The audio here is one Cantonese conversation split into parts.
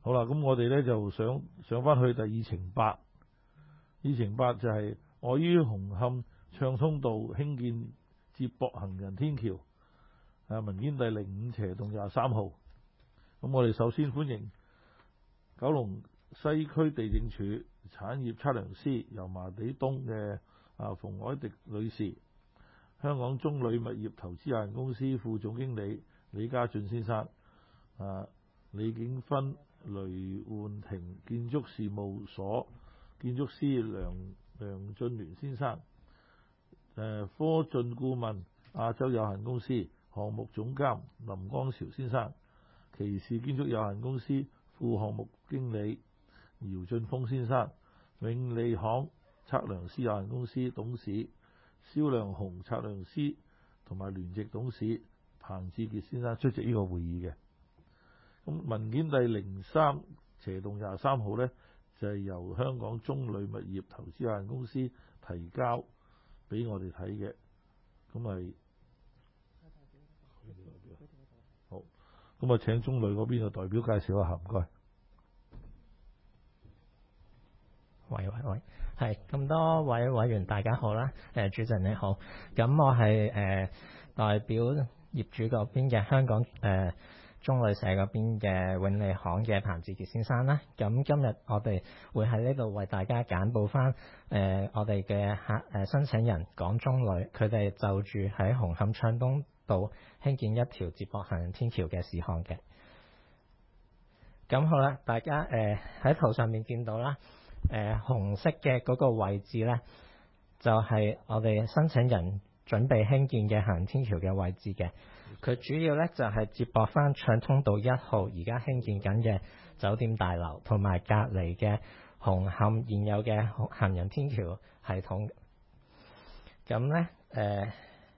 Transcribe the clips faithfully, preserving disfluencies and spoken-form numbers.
好啦，咁我哋咧就上上翻去第二程八，二程八就係礙於紅磡暢通道興建接駁行人天橋，啊文件第零五斜棟廿三號。咁我哋首先歡迎九龍西區地政處產業測量師油麻地東嘅啊馮凱迪女士，香港中旅物業投資有限公司副總經理李家俊先生，啊李景芬雷煥庭建築事務所建築師梁梁俊聯先生，誒科進顧問亞洲有限公司項目總監林光潮先生，奇士建築有限公司副項目經理姚俊峰先生，永利行測量師有限公司董事蕭亮雄測量師同埋聯席董事彭志傑先生出席呢個會議嘅。咁文件第零三斜棟廿三號呢，就係、是、由香港中旅物業投資有限公司提交俾我哋睇嘅。咁係好，咁啊請中旅嗰邊嘅代表介紹一下，唔該。 喂喂喂，係咁多位委員大家好啦，誒主席你好，咁我係誒、呃、代表業主嗰邊嘅香港誒、呃、中旅社嗰邊嘅永利行嘅彭志傑先生啦。咁今日我哋會喺呢度為大家簡報翻誒、呃、我哋嘅客誒申請人港中旅佢哋就住喺紅磡暢通道興建一條接駁行人天橋嘅事項嘅。咁好啦，大家誒喺、呃、圖上面見到啦。誒、呃、紅色嘅嗰個位置呢，就係、是、我哋申請人準備興建嘅行人天橋嘅位置嘅。佢主要呢，就係、是、接駁翻暢通道一號而家興建緊嘅酒店大樓，同埋隔離嘅紅磡現有嘅行人天橋系統。咁呢，誒、呃、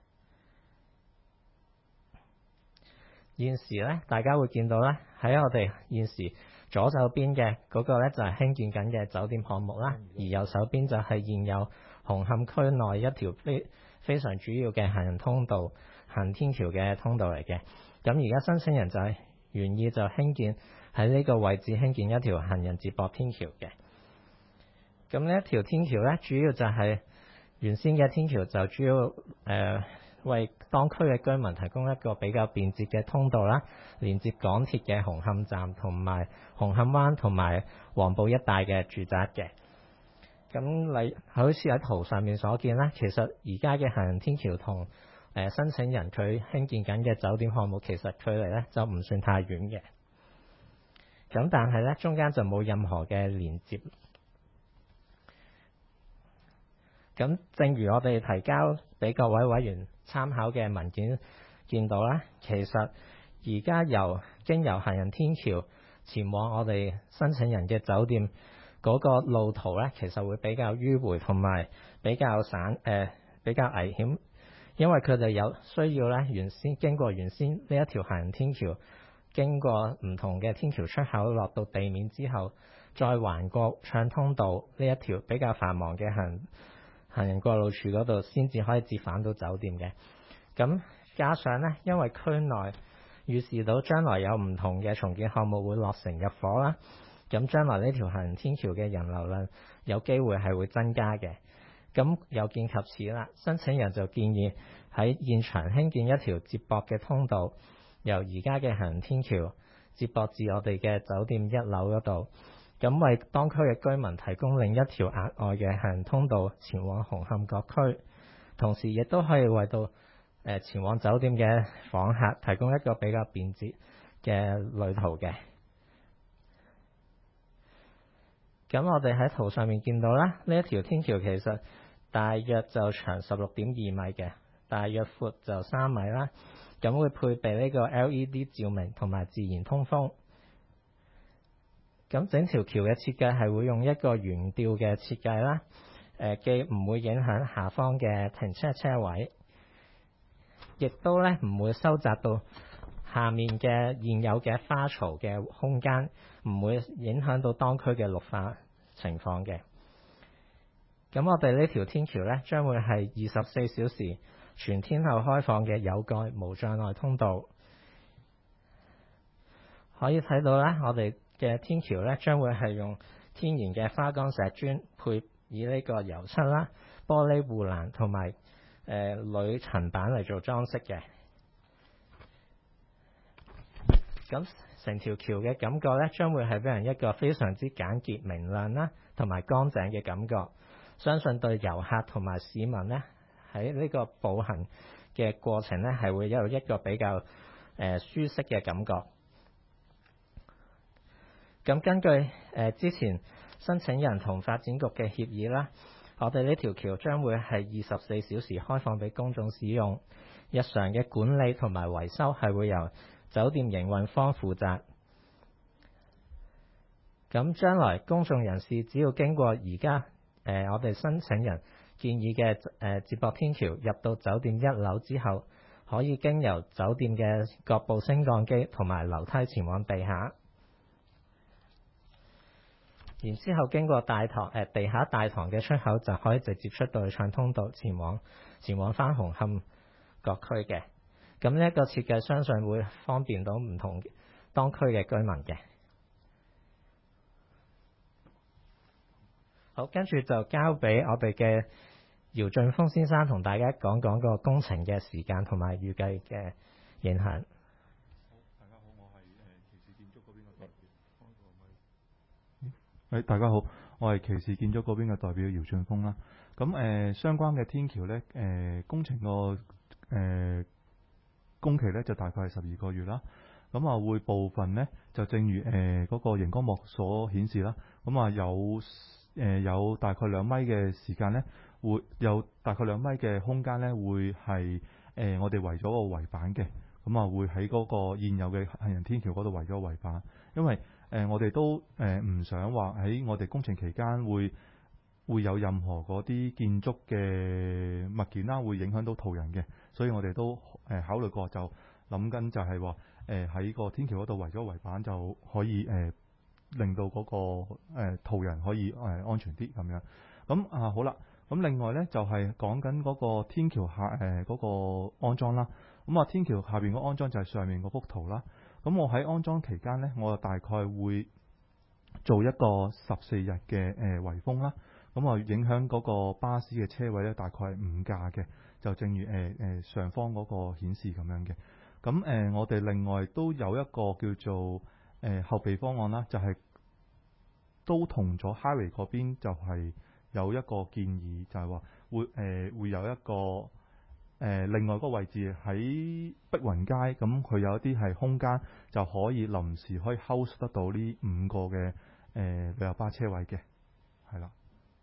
現時呢，大家會見到呢，喺我哋現時左手邊嘅嗰個咧就係興建緊嘅酒店項目啦，而右手邊就係現有紅磡區內一條非非常主要嘅行人通道行天橋嘅通道嚟嘅。咁而家申請人就係願意就興建喺呢個位置興建一條行人接駁天橋嘅。咁呢一條天橋咧，主要就係原先嘅天橋就主要誒、呃為當區嘅居民提供一個比較便捷嘅通道啦，連接港鐵嘅紅磡站同埋紅磡灣同埋黃埔一帶嘅住宅嘅。咁你好似喺圖上面所見啦，其實而家嘅行人天橋同誒申請人佢興建緊嘅酒店項目其實距離咧就唔算太遠嘅。咁但係咧中間就冇任何嘅連接。咁正如我哋提交俾各位委員參考嘅文件見到啦，其實而家由經由行人天橋前往我哋申請人嘅酒店嗰個路途咧，其實會比較迂迴同埋比較散誒、呃、比較危險，因為佢哋有需要咧原先經過原先呢一條行人天橋，經過唔同嘅天橋出口落到地面之後，再橫過暢通道呢一條比較繁忙嘅行行人過路處嗰度，先至可以折返到酒店嘅。咁加上呢，因為區內預示到將來有唔同嘅重建項目會落成入伙啦，咁將來呢條行人天橋嘅人流量有機會係會增加嘅。咁有見及此啦，申請人就建議喺現場興建一條接駁嘅通道，由而家嘅行人天橋接駁至我哋嘅酒店一樓嗰度。咁為當區嘅居民提供另一條額外嘅行人通道前往紅磡各區，同時亦都可以為到誒、呃、前往酒店嘅訪客提供一個比較便捷嘅旅途嘅。咁我哋喺圖上面見到啦，呢一條天橋其實大約就長十六點二米嘅，大約闊就三米啦。咁會配備呢個 L E D 照明同埋自然通風。咁整條橋嘅設計係會用一個懸吊嘅設計啦，誒、呃、既唔會影響下方嘅停車車位，亦都咧唔會收窄到下面嘅現有嘅花槽嘅空間，唔會影響到當區嘅綠化情況嘅。咁我哋呢條天橋咧將會係二十四小時全天候開放嘅有蓋無障礙通道。可以睇到咧，我哋嘅天橋咧，將會係用天然嘅花崗石磚配以呢個油漆啦、玻璃護欄同埋誒鋁層板嚟做裝飾嘅。咁成條橋嘅感覺咧，將會係俾人一個非常之簡潔明亮啦，同埋乾淨嘅感覺。相信對遊客同埋市民咧，喺呢個步行嘅過程咧，係會有一個比較誒、呃、舒適嘅感覺。咁根據誒、呃、之前申請人同發展局嘅協議啦，我哋呢條橋將會係二十四小時開放俾公眾使用，日常嘅管理同埋維修係會由酒店營運方負責。咁將來公眾人士只要經過而家誒我哋申請人建議嘅誒、呃、接駁天橋入到酒店一樓之後，可以經由酒店嘅各部升降機同埋樓梯前往地下。然之後經過大堂誒、呃、地下大堂嘅出口，就可以直接出到去暢通道前往前往返紅磡各區嘅。咁呢一個設計相信會方便到唔同當區嘅居民嘅。好，跟住就交俾我哋嘅姚俊峰先生同大家講講個工程嘅時間同埋預計嘅影響。 大家好，我係誒騎士建築嗰邊嘅代表。誒，大家好，我係騎士建築嗰邊嘅代表姚俊峰啦。咁誒、呃，相關嘅天橋咧，誒、呃、工程個誒、呃、工期咧就大概係十二個月啦。咁啊，會部分咧就正如誒嗰、呃那個熒光幕所顯示啦。咁啊有。誒、呃、有大概兩米嘅時間咧，會有大概兩米嘅空間咧，會係誒、呃、我哋圍咗個圍板嘅，咁啊會喺嗰個現有嘅行人天橋嗰度圍咗個圍板，因為誒、呃、我哋都誒唔、呃、想話喺我哋工程期間會會有任何嗰啲建築嘅物件啦，會影響到途人嘅，所以我哋都誒、呃、考慮過，就諗緊就係話誒喺個天橋嗰度圍咗圍板就可以誒。呃令到嗰、那個誒、呃、途人可以誒、呃、安全啲咁樣。咁啊好啦，咁另外呢，就係講緊嗰個天橋下誒嗰、呃那個安裝啦。咁啊天橋下邊個安裝就係上面嗰幅圖啦。咁我喺安裝期間呢，我大概會做一個十四日嘅誒圍封啦。咁啊影響嗰個巴士嘅車位呢，大概係五架嘅，就正如誒誒、呃、上方嗰個顯示咁樣嘅。咁誒、呃、我哋另外都有一個叫做誒、呃、後備方案啦，就係、是。都同咗 Highway 嗰邊就係有一個建議，就係、是、話會誒、呃、會有一個誒、呃、另外嗰個位置喺碧雲街，咁佢有一啲係空間就可以臨時可以 host 得到呢五個嘅誒、呃、旅遊巴車位嘅，係啦。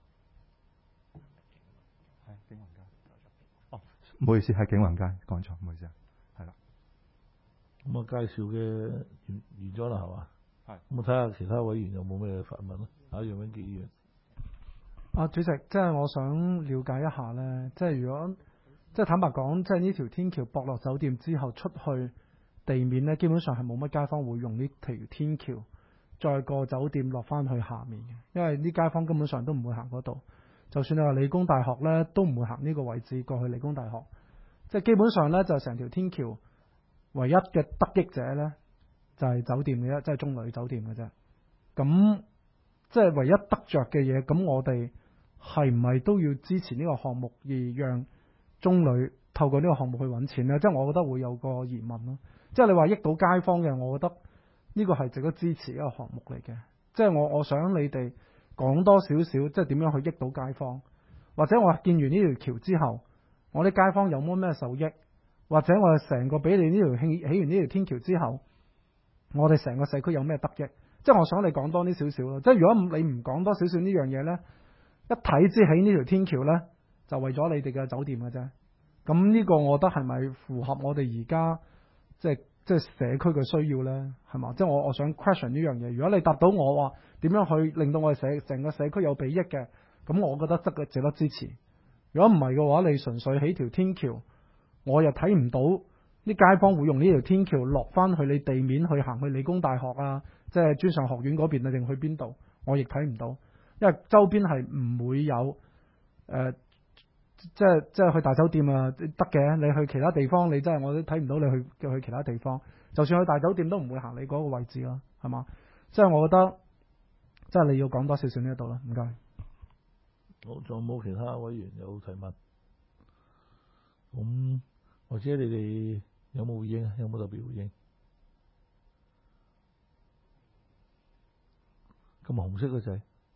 係景雲街。哦，唔好意思，係景雲街，講錯，唔好意思啊，係啦。 咁啊，介紹嘅完完咗啦，係嘛？ 係， 咁我睇下其他委員有冇咩發問咯？啊，楊永傑議員。 啊，主席，即係我想了解一下咧，即係如果即係坦白講，即係呢條天橋駁落酒店之後出去地面咧，基本上係冇乜街坊會用呢條天橋再過酒店落翻去下面嘅，因為啲街坊根本上都唔會行嗰度。就算你話理工大學咧，都唔會行呢個位置過去理工大學。即係基本上咧，就成條天橋唯一嘅得益者咧，就係酒店嘅啫，即係中旅酒店嘅啫。咁即係唯一得着嘅嘢，咁我哋係唔係都要支持呢個項目，而讓中旅透過呢個項目去揾錢呢？即係我覺得會有個疑問咯。即係你話益到街坊嘅，我覺得呢個係值得支持一個項目嚟嘅。即係我我想你哋講多少少，即係點樣去益到街坊，或者我建完呢條橋之後，我啲街坊有冇咩受益，或者我哋成個俾你呢條起起完呢條天橋之後，我哋成個社區有咩得益？即係我想你講多啲少少咯。即係如果你唔講多少少呢樣嘢呢，一睇之起呢條天橋呢，就為咗你哋嘅酒店嘅啫。咁呢個我覺得係咪符合我哋而家即係即係社區嘅需要呢？係嘛？即係我我想 question 呢樣嘢。如果你答到我話點樣去令到我哋社成個社區有裨益嘅，咁我覺得得嘅值得支持。如果唔係嘅話，你純粹起條天橋，我又睇唔到啲街坊會用呢條天橋落翻去你地面去行去理工大學啊，即係專上學院嗰邊啊，定去邊度？我亦睇唔到，因為周邊係唔會有誒、呃，即係即係去大酒店啊得嘅。你去其他地方，你真係我都睇唔到你去去其他地方。就算去大酒店都唔會行你嗰個位置啦，係嘛？ 即係我覺得，即係你要講多少少呢一度啦，唔該。 好，仲有冇其他委員有提問？咁或者你哋有冇回應啊？有冇特別回應？咁紅色嘅掣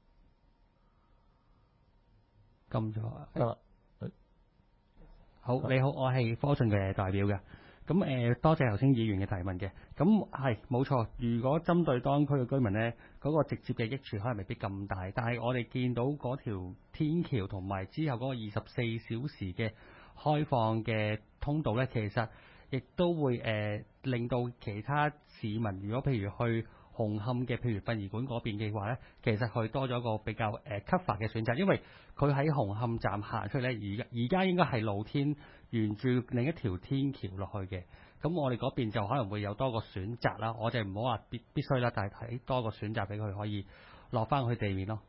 撳咗得啦。 好，你好，我係科信嘅代表嘅。咁誒、呃，多謝頭先議員嘅提問嘅。咁係冇錯，如果針對當區嘅居民呢，嗰、那個直接嘅益處可能未必咁大，但係我哋見到嗰條天橋同埋之後嗰個二十四小時嘅開放嘅通道呢，其實亦都會誒、呃、令到其他市民，如果譬如去紅磡嘅譬如殯儀館嗰邊嘅話呢，其實佢多咗個比較誒 cover 嘅選擇，因為佢喺紅磡站行出去呢，而而家應該係露天沿住另一條天橋落去嘅，咁我哋嗰邊就可能會有多個選擇啦。我哋唔好話必必須啦，但係睇多個選擇俾佢可以落翻去地面咯。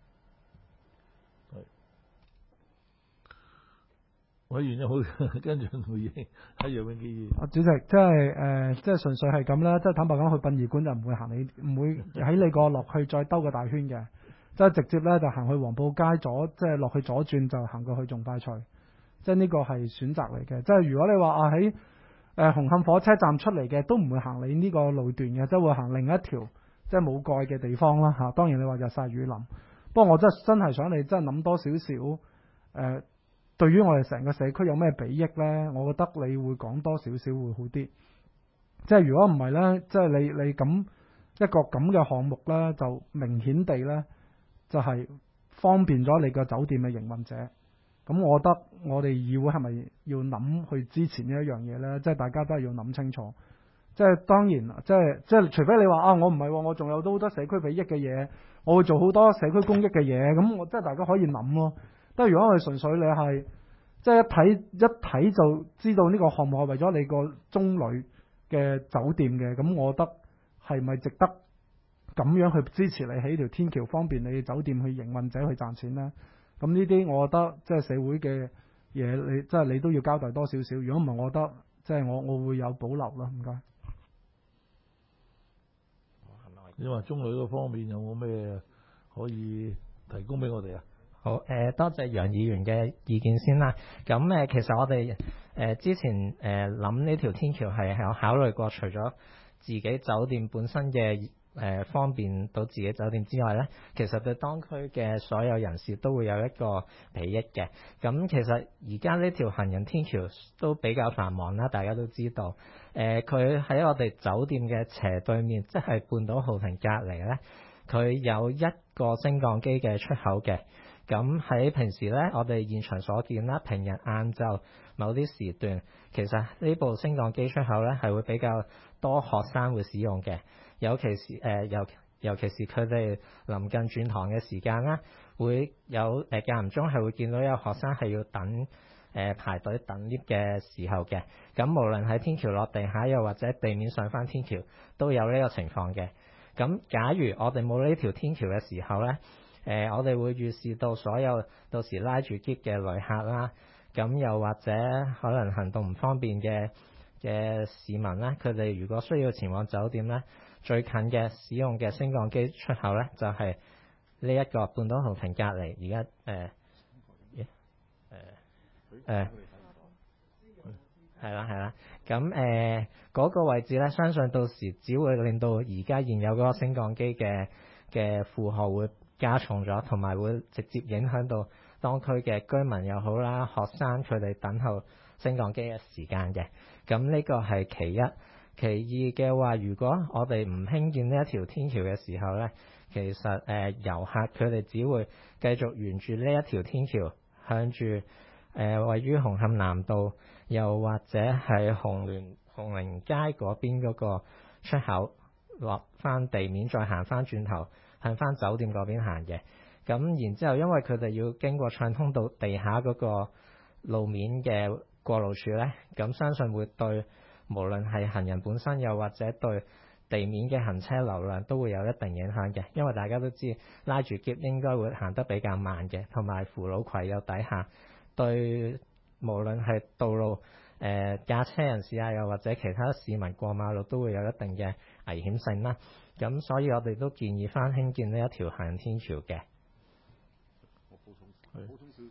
委員有冇跟住回應？喺楊永基議員。 啊，主席，即係誒，即係純粹係咁啦。即係坦白講，去殯儀館就唔會行你，唔會喺你個落去再兜個大圈嘅，即係直接咧就行去黃埔街左，即係落去左轉就行過去仲快脆。即係呢個係選擇嚟嘅。即係如果你話啊喺誒紅磡火車站出嚟嘅，都唔會行你呢個路段嘅，即係會行另一條即係冇蓋嘅地方啦嚇、啊。當然你話日曬雨淋，不過我真係真係想你真係諗多少少誒。呃對於我哋成個社區有咩裨益呢？我覺得你會講多少少會好啲。即係如果唔係呢，即係你你咁一個咁嘅項目呢，就明顯地呢，就係、是、方便咗你個酒店嘅營運者。咁我覺得我哋議會係咪要諗去支持呢一樣嘢呢？即係大家都係要諗清楚。即係當然，即係即係除非你話啊，我唔係、哦，我仲有好多社區裨益嘅嘢，我會做好多社區公益嘅嘢。咁我即係大家可以諗咯。但係如果我哋純粹你係即係一睇一睇就知道呢個項目係為咗你個中旅嘅酒店嘅，咁我覺得係咪值得咁樣去支持你起條天橋，方便你酒店去營運者去賺錢呢？咁呢啲我覺得即係社會嘅嘢，你即係你都要交代多少少。如果唔係，我覺得即係我我會有保留啦。唔該。 你話中旅嗰方面有冇咩可以提供俾我哋啊？ 好，誒、呃、多謝楊議員嘅意見先啦。咁誒、呃，其實我哋誒、呃、之前誒諗呢條天橋係有考慮過，除咗自己酒店本身嘅誒、呃、方便到自己酒店之外咧，其實對當區嘅所有人士都會有一個裨益嘅。咁其實而家呢條行人天橋都比較繁忙啦，大家都知道。誒佢喺我哋酒店嘅斜對面，即係半島豪庭隔離咧，佢有一個升降機嘅出口嘅。咁喺平時咧，我哋現場所見啦，平日晏晝某啲時段，其實呢部升降機出口咧係會比較多學生會使用嘅，尤其是誒尤、呃、尤其是佢哋臨近轉堂嘅時間啦，會有誒間唔中係會見到有學生係要等誒、呃、排隊等 lift 嘅時候嘅。咁無論喺天橋落地下，又或者地面上返天橋，都有呢個情況嘅。咁假如我哋冇呢條天橋嘅時候咧，誒、呃，我哋會預示到所有到時拉住篋嘅旅客啦，咁又或者可能行動唔方便嘅嘅市民咧，佢哋如果需要前往酒店咧，最近嘅使用嘅升降機出口咧，就係呢一個半島豪庭隔離，而家誒誒誒係啦係啦，咁誒嗰個位置咧，相信到時只會令到而家現有嗰個升降機嘅嘅負荷會加重咗，同埋會直接影響到當區嘅居民又好啦，學生佢哋等候升降機嘅時間嘅。咁呢個係其一。其二嘅話，如果我哋唔興建呢一條天橋嘅時候呢，其實誒、呃、遊客佢哋只會繼續沿住呢一條天橋向住誒、呃、位於紅磡南道又或者係紅聯紅菱街嗰邊嗰個出口落翻地面，再行翻轉頭向翻酒店嗰邊行嘅。咁然之後，因為佢哋要經過暢通道地下嗰個路面嘅過路處呢，咁相信會對無論係行人本身又或者對地面嘅行車流量都會有一定影響嘅。因為大家都知拉住篋應該會行得比較慢嘅，同埋扶老攜幼底下對無論係道路誒駕車人士啊，又或者其他市民過馬路都會有一定嘅危險性啦。咁所以我哋都建議翻興建呢一條行人天橋嘅。 係，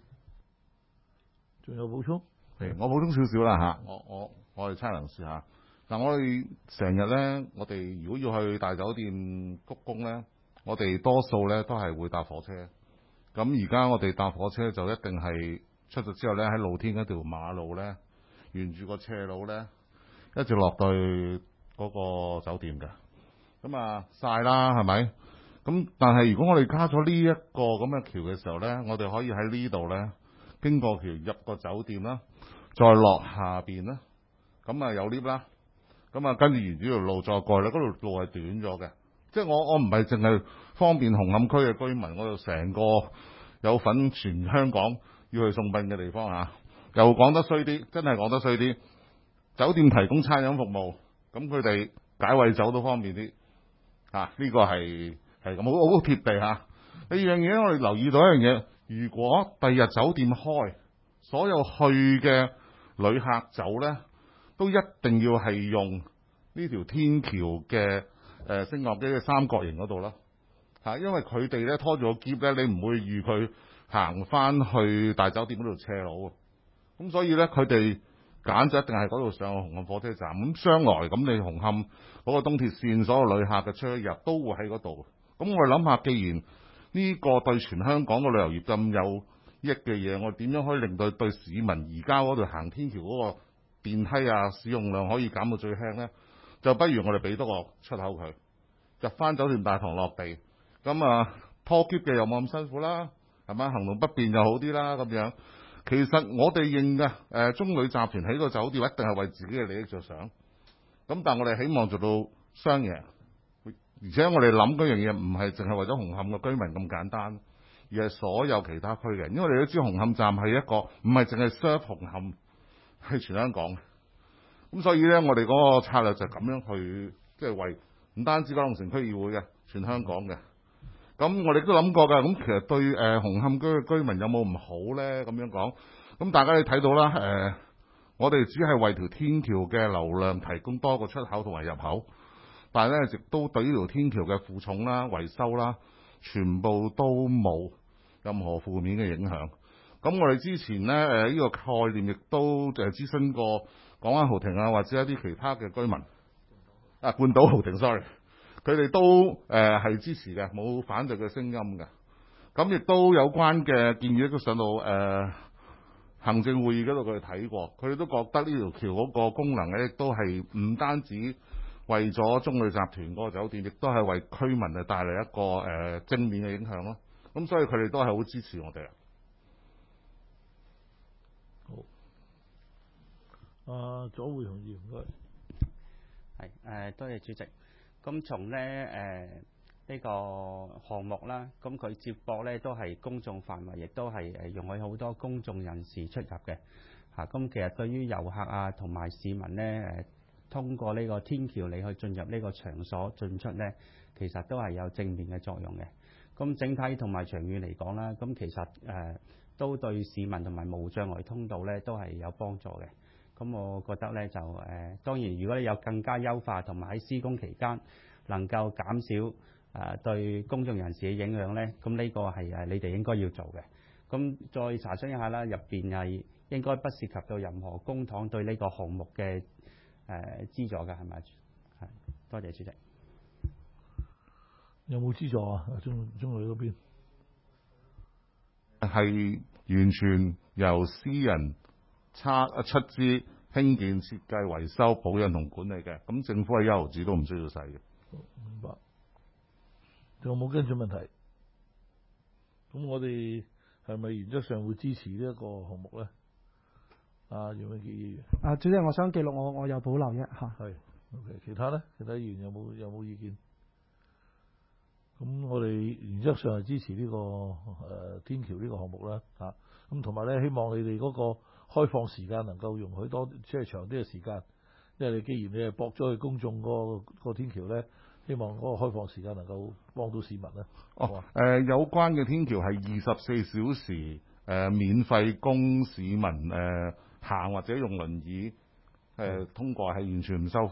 仲有補充？ 係，我補充少少啦嚇，我我我哋差人士嚇。嗱，我哋成日咧，我哋如果要去大酒店鞠躬咧，我哋多數咧都係會搭火車。咁而家我哋搭火車就一定係出咗之後咧，喺露天嗰條馬路咧，沿住個斜路咧，一直落到去嗰個酒店嘅。咁啊曬啦，係咪？咁但係如果我哋加咗呢一個咁嘅橋嘅時候咧，我哋可以喺呢度咧經過橋入個酒店啦，再落下邊啦，咁啊有 lift 啦，咁啊跟住沿住條路再過去咧，嗰條路係短咗嘅。即係我我唔係淨係方便紅磡區嘅居民，我就成個有份全香港要去送殯嘅地方嚇。又講得衰啲，真係講得衰啲，酒店提供餐飲服務，咁佢哋解穢走都方便啲嚇。呢、這個係係咁好好貼地嚇。第二樣嘢我哋留意到一樣嘢，如果第日酒店開，所有去嘅旅客走呢，都一定要係用呢條天橋嘅誒升降機嘅三角形嗰度啦嚇，因為佢哋咧拖住個篋咧，你唔會預佢行翻去大酒店嗰度斜路，咁所以咧佢哋揀就一定係嗰度上紅磡火車站。咁將來咁你紅磡嗰個東鐵線所有旅客嘅出入都會喺嗰度。咁我哋諗下，既然呢個對全香港嘅旅遊業咁有益嘅嘢，我點樣可以令到對市民而家嗰度行天橋嗰個電梯啊使用量可以減到最輕呢？就不如我哋俾多個出口佢，入翻酒店大堂落地，咁啊拖喼嘅又冇咁辛苦啦，係嘛？行動不便又好啲啦咁樣。其實我哋認嘅誒中旅集團喺個酒店一定係為自己嘅利益着想，咁但係我哋希望做到雙贏，而且我哋諗嗰樣嘢唔係淨係為咗紅磡嘅居民咁簡單，而係所有其他區嘅人，因為我哋都知紅磡站係一個唔係淨係 serve 紅磡，係全香港。咁所以咧，我哋嗰個策略就係咁樣去，即係為唔單止九龍城區議會嘅，全香港嘅。咁我哋都諗過㗎。咁其實對誒、呃、紅磡區嘅居民有冇唔好咧？咁樣講，咁大家你睇到啦。誒、呃，我哋只係為條天橋嘅流量提供多個出口同埋入口，但係咧亦都對呢條天橋嘅負重啦、維修啦，全部都冇任何負面嘅影響。咁我哋之前咧誒呢、呃這個概念亦都誒諮詢過港灣豪庭啊，或者一啲其他嘅居民啊，半島豪庭 sorry， 佢哋都誒係、呃、支持嘅，冇反對嘅聲音嘅。咁亦都有關嘅建議都上到誒、呃、行政會議嗰度，佢哋睇過，佢哋都覺得呢條橋嗰個功能咧，亦都係唔單止為咗中旅集團嗰個酒店，亦都係為居民啊帶嚟一個誒、呃、正面嘅影響咯。咁所以佢哋都係好支持我哋啊。 啊，左會同意唔該。 係誒、呃，多謝主席。咁從咧誒呢個項目啦，咁佢接駁咧都係公眾範圍，亦都係誒容許好多公眾人士出入嘅嚇。咁、啊、其實對於遊客啊同埋市民咧誒、呃，通過呢個天橋你去進入呢個場所進出咧，其實都係有正面嘅作用嘅。咁整體同埋長遠嚟講啦，咁其實誒、呃、都對市民同埋無障礙通道咧都係有幫助嘅。咁我覺得咧就誒、呃，當然如果你有更加優化同埋喺施工期間能夠減少誒、呃、對公眾人士嘅影響咧，咁呢個係誒你哋應該要做嘅。咁再查詢一下啦，入邊係應該不涉及到任何公帑對呢個項目嘅誒資助嘅係咪？係，多謝主席。 有冇資助啊？中中旅嗰邊係完全由私人差出資興建、設計、維修、保養同管理嘅，咁政府係一毫子都唔需要使嘅。 明白。仲有冇跟進問題？咁我哋係咪原則上會支持呢一個項目咧？啊，楊永傑議員。 啊，主席，我想記錄我我有保留一下。 係。OK， 其他咧？其他議員有冇有冇意見？咁我哋原則上係支持呢、這個誒、呃、天橋呢個項目啦，嚇咁同埋咧，希望你哋嗰個開放時間能夠容許多即係長啲嘅時間，因為你既然你係駁咗去公眾嗰個個天橋咧，希望嗰個開放時間能夠幫到市民咧。 哦，誒、呃、有關嘅天橋係二十四小時誒、呃、免費供市民誒、呃、行或者用輪椅誒、呃、通過，係完全唔收費嘅。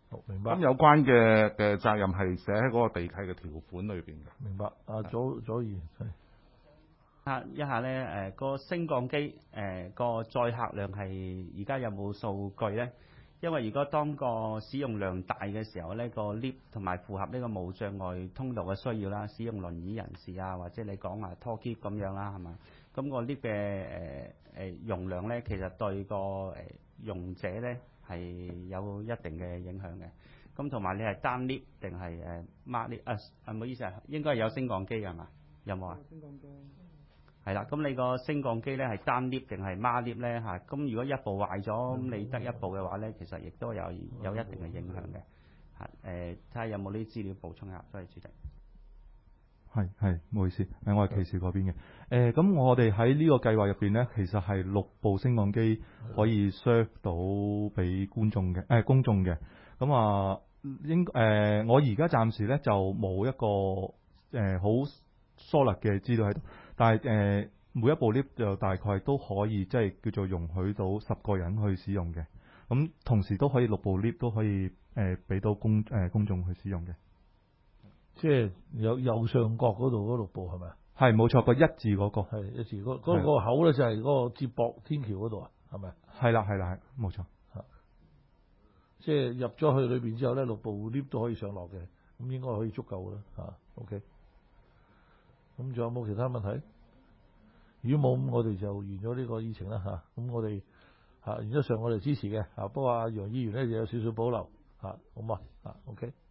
好，明白。 咁有關嘅嘅責任係寫喺嗰個地契嘅條款裏邊嘅。 明白。啊，左左議員係。 啊一下咧，誒、個升降機誒個載客量係而家有冇數據咧？因為如果當個使用量大嘅時候咧，個 lift 同埋符合呢個無障礙通道嘅需要啦，使用輪椅人士啊，或者你講話拖喼咁樣啦，係嘛？咁、個 lift 嘅誒誒容量咧，其實對個誒用者咧係有一定嘅影響嘅。咁同埋你係單 lift 定係誒孖 lift 啊？啊唔好意思啊，應該係有升降機係嘛？有冇啊？ 升降機。 係啦，咁你個升降機咧係單 lift 定係孖 lift 咧嚇？咁如果一部壞咗，咁你得一部嘅話咧，其實亦都有有一定嘅影響嘅嚇。誒，睇下有冇啲資料補充下，多謝主席。 係係，唔好意思，誒我係騎士嗰邊嘅。誒咁我哋喺呢個計劃入邊咧，其實係六部升降機可以 serve 到俾觀眾嘅，誒、呃、公眾嘅。咁啊，應誒、呃、我而家暫時咧就冇一個誒好疏勒嘅資料喺度。但係誒、呃、每一部 lift 就大概都可以即係叫做容許到十個人去使用嘅，咁同時都可以六部 lift 都可以誒俾、呃、到公誒、呃、公眾去使用嘅。 即係有右上角嗰度嗰六部係咪啊？ 係冇錯，個一字嗰、個係一字嗰嗰個口咧就係嗰個接駁天橋嗰度啊，係咪？ 係啦係啦係，冇錯。 嚇，即係入咗去裏邊之後咧，六部 lift 都可以上落嘅，咁應該可以足夠啦嚇。OK。咁仲有冇其他問題？如果冇，咁我哋就完咗呢個議程啦嚇。咁我哋嚇原則上我哋支持嘅嚇，不過阿楊議員咧就有少少保留嚇，好嘛嚇。OK。